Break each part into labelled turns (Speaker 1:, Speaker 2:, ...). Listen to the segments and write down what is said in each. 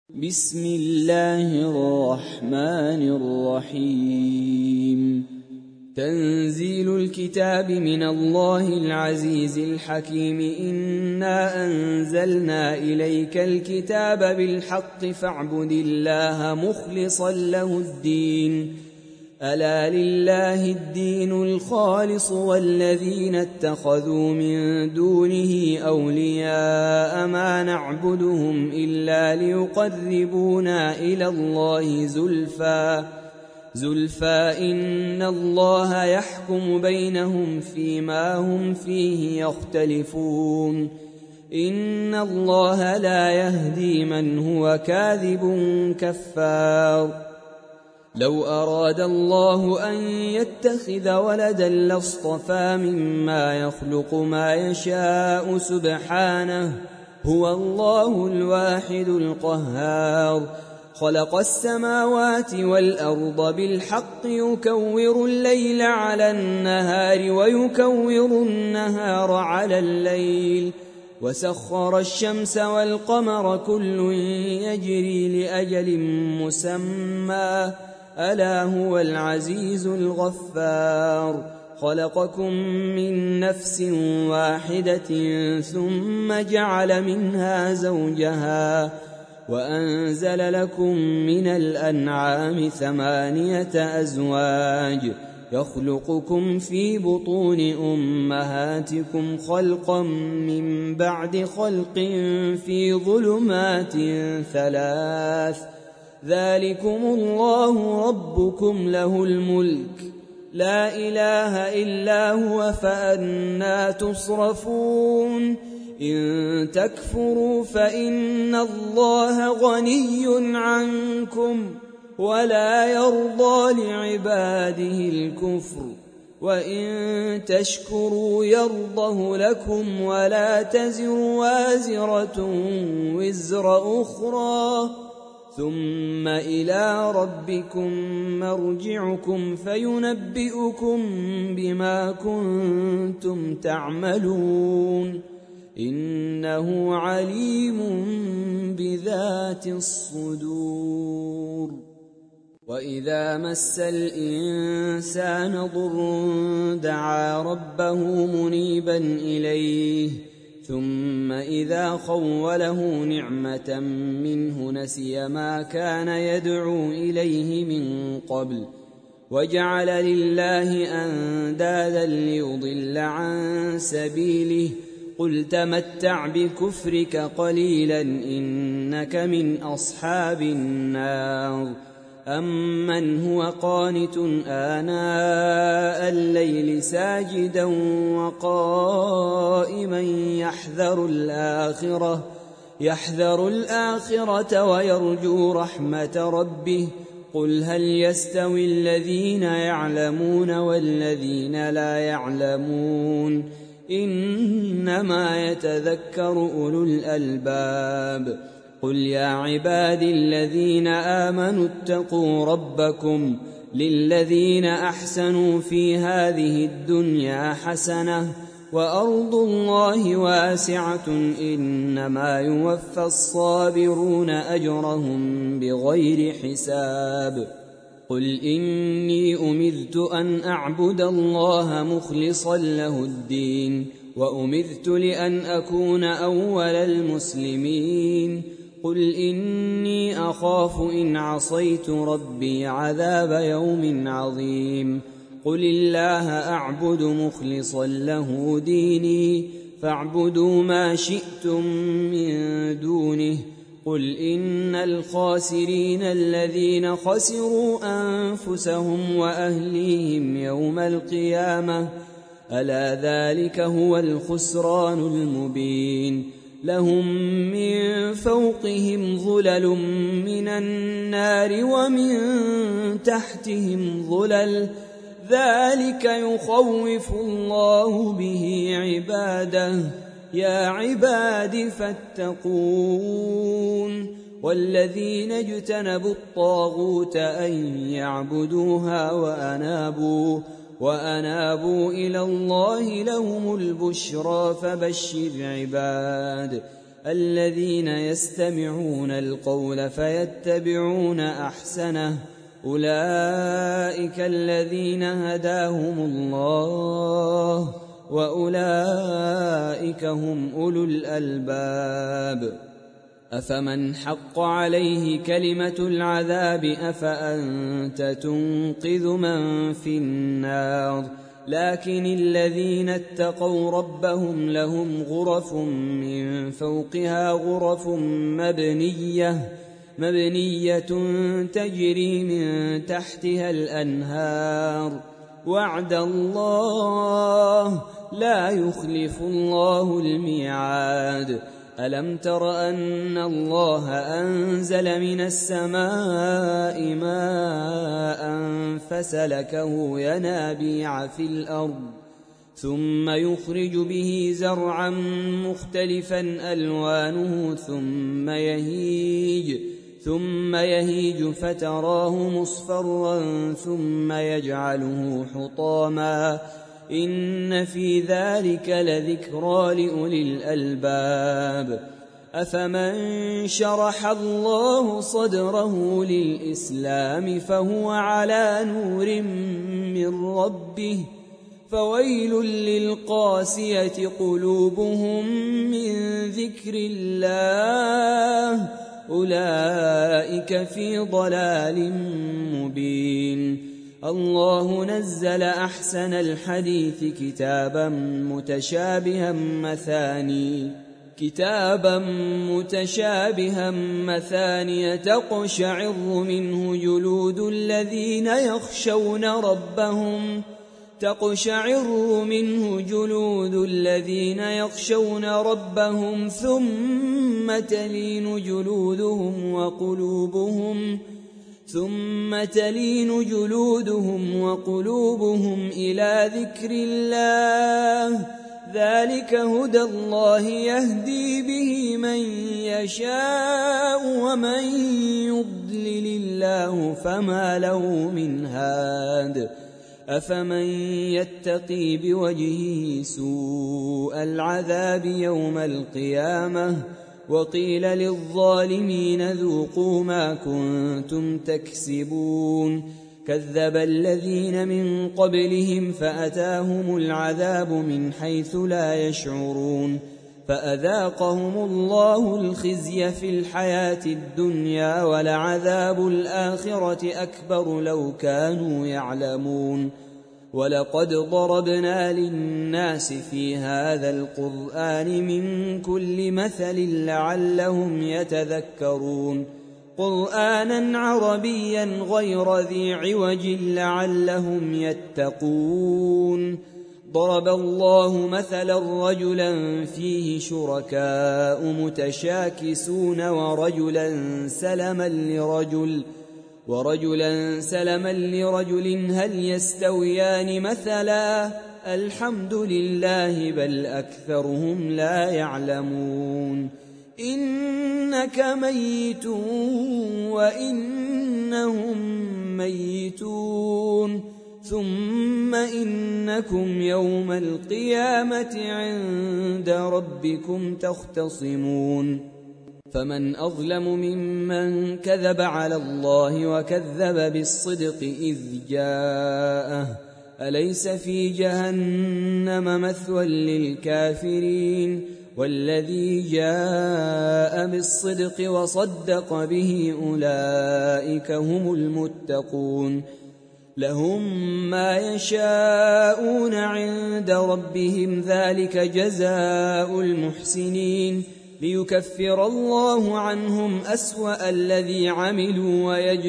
Speaker 1: بسم الله الرحمن الرحيم. تنزيل الكتاب من الله العزيز الحكيم. إنا أنزلنا إليك الكتاب بالحق فاعبد الله مخلصا له الدين. ألا لله الدين الخالص والذين اتخذوا من دونه أولياء ما نعبدهم إلا ليقربونا إلى الله زلفى إن الله يحكم بينهم فيما هم فيه يختلفون. إن الله لا يهدي من هو كاذب كفار. لو أراد الله أن يتخذ ولدا لاصطفى مما يخلق ما يشاء سبحانه، هو الله الواحد القهار. خلق السماوات والأرض بالحق يكور الليل على النهار ويكور النهار على الليل، وسخر الشمس والقمر كل يجري لأجل مسمى، ألا هو العزيز الغفار. خلقكم من نفس واحدة ثم جعل منها زوجها وأنزل لكم من الأنعام 8 أزواج يخلقكم في بطون أمهاتكم خلقا من بعد خلق في ظلمات 3. ذلكم الله ربكم له الملك لا إله إلا هو فأنى تصرفون. إن تكفروا فإن الله غني عنكم ولا يرضى لعباده الكفر، وإن تشكروا يرضه لكم ولا تزر وازرة وزر أخرى، ثم إلى ربكم مرجعكم فينبئكم بما كنتم تعملون، إنه عليم بذات الصدور. وإذا مس الإنسان ضر دعا ربه منيبا إليه، ثم إذا خوله نعمة منه نسي ما كان يدعو إليه من قبل وجعل لله أندادا ليضل عن سبيله. قل تمتع بكفرك قليلا إنك من أصحاب النار. أمن هو قانت آناء الليل ساجدا وقائما يحذر الآخرة ويرجو رحمة ربه. قل هل يستوي الذين يعلمون والذين لا يعلمون؟ إنما يتذكر أولو الألباب. قل يا عبادي الذين آمنوا اتقوا ربكم للذين أحسنوا في هذه الدنيا حسنة وأرض الله واسعة إنما يوفى الصابرون أجرهم بغير حساب. قل إني أمرت أن أعبد الله مخلصا له الدين وأمرت لأن أكون أول المسلمين. قل إني أخاف إن عصيت ربي عذاب يوم عظيم. قل الله أعبد مخلصا له ديني فاعبدوا ما شئتم من دونه. قل إن الخاسرين الذين خسروا أنفسهم وأهليهم يوم القيامة، ألا ذلك هو الخسران المبين. لهم من فوقهم ظلل من النار ومن تحتهم ظلل، ذلك يخوف الله به عباده. يا عباد فاتقون. والذين اجتنبوا الطاغوت أن يعبدوها وأنابوا إلى الله لهم البشرى فبشر عباد. الذين يستمعون القول فيتبعون أحسنه أولئك الذين هداهم الله وأولئك هم أولو الألباب أفمن حق عليه كلمة العذاب أفأنت تنقذ من في النار لكن الذين اتقوا ربهم لهم غرف من فوقها غرف مبنية تجري من تحتها الأنهار وعد الله لا يخلف الله الميعاد ألم تر أن الله أنزل من السماء ماء فسلكه ينابيع في الأرض ثم يخرج به زرعا مختلفا ألوانه ثم يهيج فتراه مصفرا ثم يجعله حطاما إن في ذلك لذكرى لأولي الألباب أفمن شرح الله صدره للإسلام فهو على نور من ربه فويل للقاسية قلوبهم من ذكر الله أولئك في ضلال مبين الله نزل أحسن الحديث كتابا متشابها مثانية تقشعر منه جلود الذين يخشون ربهم ثم تلين جلودهم وقلوبهم إلى ذكر الله ذلك هدى الله يهدي به من يشاء ومن يضلل الله فما له من هاد أفمن يتقي بوجهه سوء العذاب يوم القيامة وقيل للظالمين ذوقوا ما كنتم تكسبون كذب الذين من قبلهم فأتاهم العذاب من حيث لا يشعرون فأذاقهم الله الخزي في الحياة الدنيا ولعذاب الآخرة أكبر لو كانوا يعلمون ولقد ضربنا للناس في هذا القرآن من كل مثل لعلهم يتذكرون قرآنا عربيا غير ذي عوج لعلهم يتقون ضرب الله مثلا رجلا فيه شركاء متشاكسون ورجلا سلما لرجل هل يستويان مثلا الحمد لله بل أكثرهم لا يعلمون إنك ميت وإنهم ميتون ثم إنكم يوم القيامة عند ربكم تختصمون فمن أظلم ممن كذب على الله وكذب بالصدق إذ جاءه أليس في جهنم مثوى للكافرين والذي جاء بالصدق وصدق به أولئك هم المتقون لهم ما يشاءون عند ربهم ذلك جزاء المحسنين ليكفر الله عنهم أسوأ الذي عملوا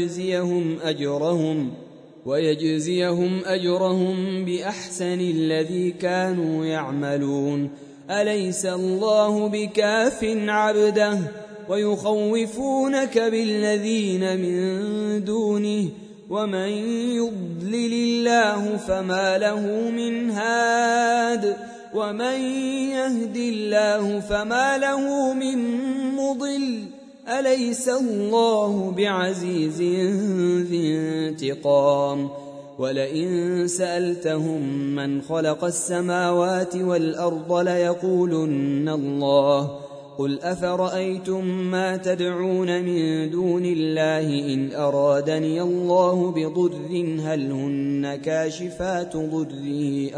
Speaker 1: ويجزيهم أجرهم بأحسن الذي كانوا يعملون أليس الله بكاف عبده ويخوفونك بالذين من دونه ومن يضلل الله فما له من هاد ومن يهد الله فما له من مضل أليس الله بعزيز ذي انتقام ولئن سألتهم من خلق السماوات والأرض ليقولن الله قل أفرأيتم ما تدعون من دون الله إن أرادني الله بضر هل هن كاشفات ضره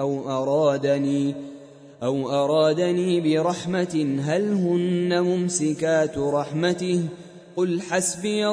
Speaker 1: أو أرادني برحمة هل هن ممسكات رحمته قل حسبي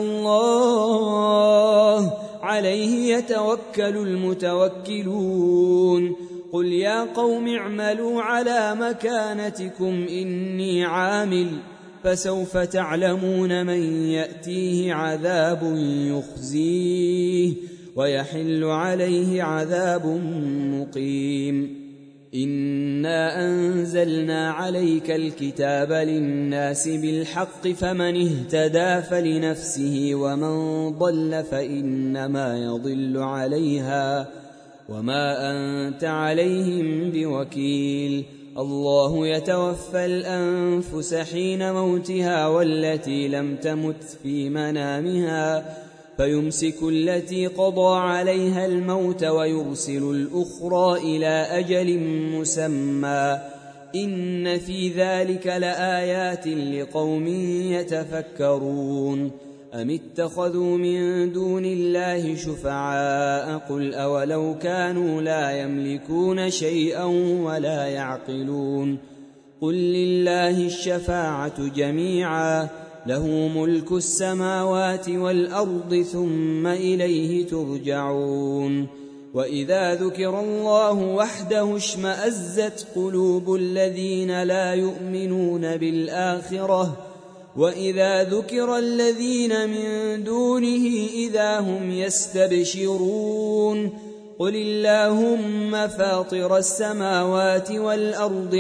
Speaker 1: الله عليه يتوكل المتوكلون قل يا قوم اعملوا على مكانتكم إني عامل فسوف تعلمون من يأتيه عذاب يخزيه ويحل عليه عذاب مقيم إنا أنزلنا عليك الكتاب للناس بالحق فمن اهتدى فلنفسه ومن ضل فإنما يضل عليها وما أنت عليهم بوكيل الله يتوفى الأنفس حين موتها والتي لم تمت في منامها فيمسك التي قضى عليها الموت ويرسل الأخرى إلى أجل مسمى إن في ذلك لآيات لقوم يتفكرون أم اتخذوا من دون الله شفعاء قل أولو كانوا لا يملكون شيئا ولا يعقلون قل لله الشفاعة جميعا له ملك السماوات والأرض ثم إليه ترجعون وإذا ذكر الله وحده اشمأزت قلوب الذين لا يؤمنون بالآخرة وإذا ذكر الذين من دونه إذا هم يستبشرون قل اللهم فاطر السماوات والأرض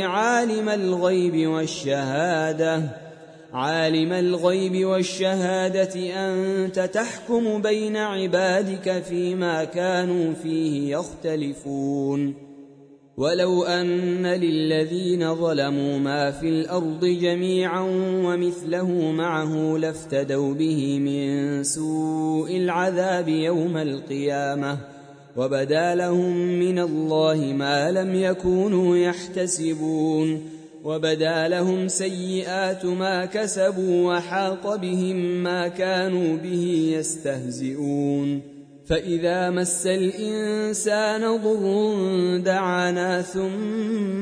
Speaker 1: عالم الغيب والشهادة أنت تحكم بين عبادك فيما كانوا فيه يختلفون ولو أن للذين ظلموا ما في الأرض جميعا ومثله معه لافتدوا به من سوء العذاب يوم القيامة وبدا لهم من الله ما لم يكونوا يحتسبون وبدا لهم سيئات ما كسبوا وحاق بهم ما كانوا به يستهزئون فإذا مس الإنسان ضر دعانا ثم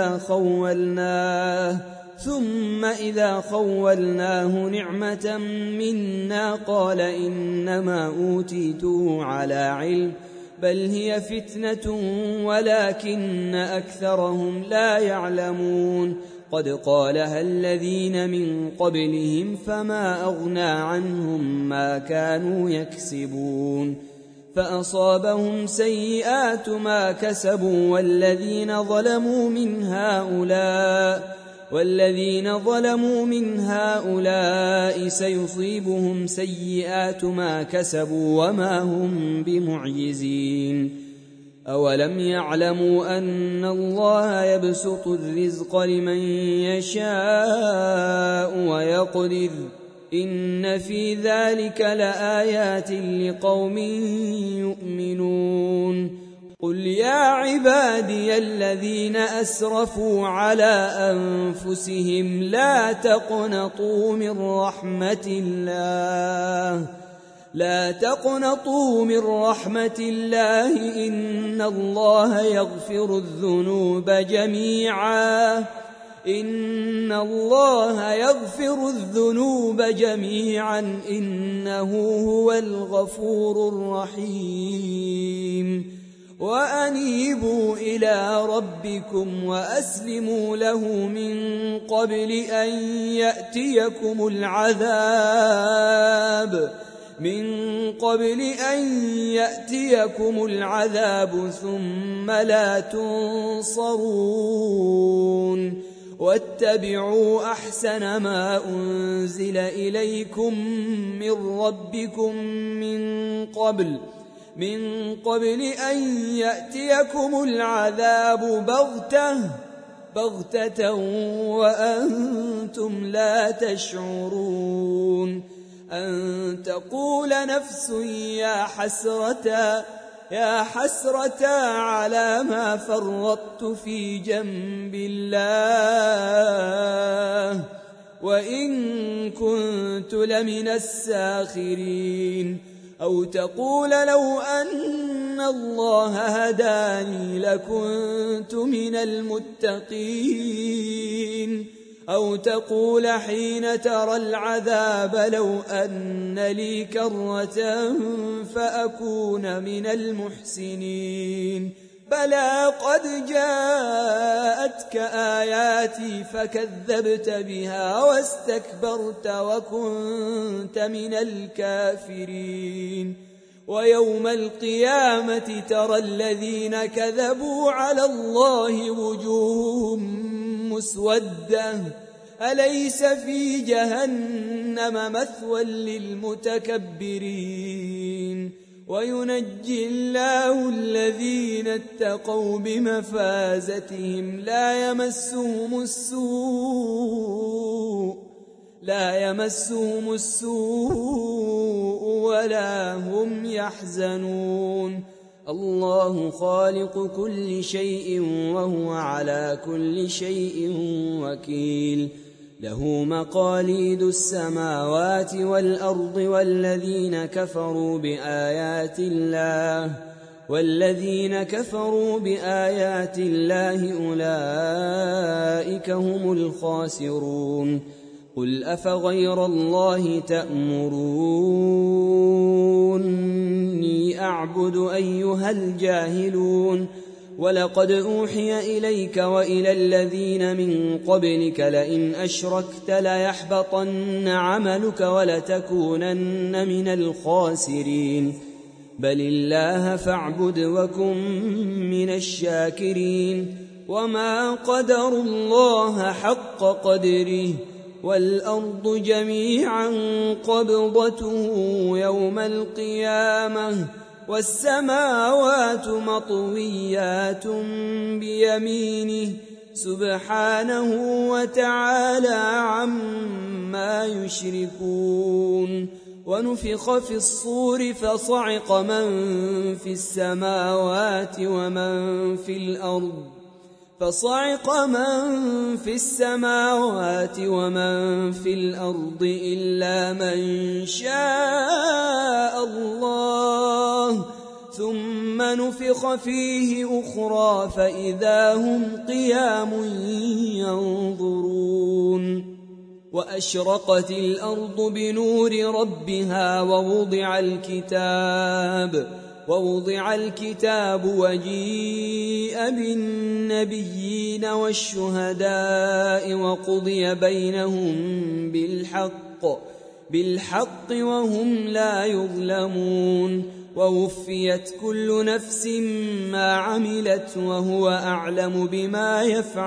Speaker 1: إذا خولناه نعمة منا قال إنما أوتيته على علم بل هي فتنة ولكن أكثرهم لا يعلمون قد قالها الذين من قبلهم فما أغنى عنهم ما كانوا يكسبون فأصابهم سيئات ما كسبوا والذين ظلموا من هؤلاء سيصيبهم سيئات ما كسبوا وما هم بمعجزين أولم يعلموا أن الله يبسط الرزق لمن يشاء ويقدر إن في ذلك لآيات لقوم يؤمنون قل يا عبادي الذين أسرفوا على أنفسهم لا تقنطوا من رحمة الله إن الله يغفر الذنوب جميعا إنه هو الغفور الرحيم وأنيبوا إلى ربكم وأسلموا له من قبل أن يأتيكم العذاب ثم لا تنصرون واتبعوا أحسن ما أنزل إليكم من ربكم من قبل أن يأتيكم العذاب بغتة وأنتم لا تشعرون أن تقول نفس يا حسرة على ما فرطت في جنب الله وإن كنت لمن الساخرين أو تقول لو أن الله هداني لكنت من المتقين أو تقول حين ترى العذاب لو أن لي كرة فأكون من المحسنين بلى قد جاءتك آياتي فكذبت بها واستكبرت وكنت من الكافرين ويوم القيامة ترى الذين كذبوا على الله وجوههم مسودة أليس في جهنم مثوى للمتكبرين وينجي الله الذين اتقوا بمفازتهم لا يمسهم السوء ولا هم يحزنون الله خالق كل شيء وهو على كل شيء وكيل له مقاليد السماوات والأرض والذين كفروا بآيات الله أولئك هم الخاسرون قل أفغير الله تأمروني أعبد أيها الجاهلون ولقد أوحي إليك وإلى الذين من قبلك لئن أشركت ليحبطن عملك ولتكونن من الخاسرين بل الله فاعبد وكن من الشاكرين وما قدروا الله حق قدره والأرض جميعا قبضته يوم القيامة والسماوات مطويات بيمينه سبحانه وتعالى عما يشركون ونفخ في الصور فصعق من في السماوات ومن في الأرض إلا من شاء الله ثم نفخ فيه أخرى فإذا هم قيام ينظرون وأشرقت الأرض بنور ربها ووضع الكتاب وجيء بالنبيين والشهداء وقضي بينهم بالحق وهم لا يظلمون ووفيت كل نفس ما عملت وهو أعلم بما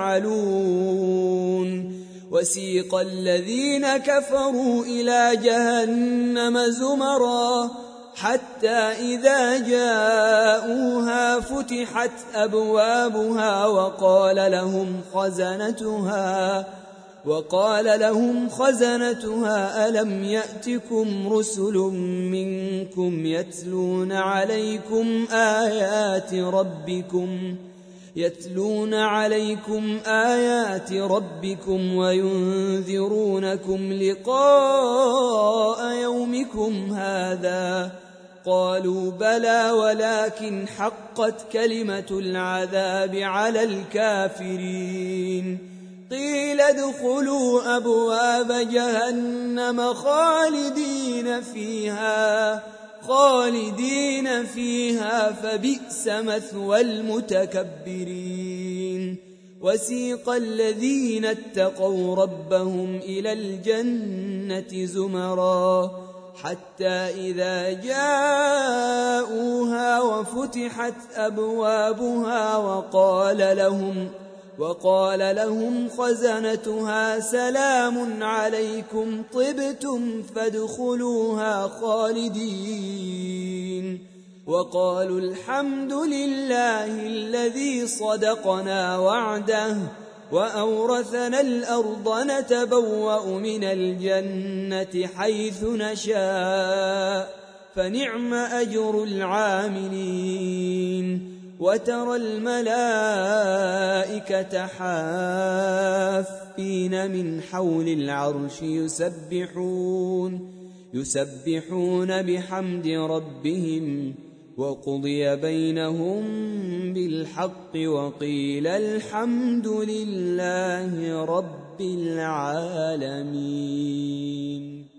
Speaker 1: يفعلون وسيق الذين كفروا إلى جهنم زمرا حتى إذا جاءوها فتحت أبوابها وقال لهم خزنتها ألم يأتكم رسل منكم يتلون عليكم آيات ربكم وينذرونكم لقاء يومكم هذا قالوا بلى ولكن حقت كلمة العذاب على الكافرين قيل ادخلوا أبواب جهنم خالدين فيها فبئس مثوى المتكبرين وسيق الذين اتقوا ربهم إلى الجنة زمرا حتى إذا جاءوها وفتحت أبوابها وقال لهم خزنتها سلام عليكم طبتم فادخلوها خالدين وقالوا الحمد لله الذي صدقنا وعده وأورثنا الأرض نتبوأ من الجنة حيث نشاء فنعم أجر العاملين وترى الملائكة حافين من حول العرش يسبحون بحمد ربهم وقضي بينهم بالحق وقيل الحمد لله رب العالمين.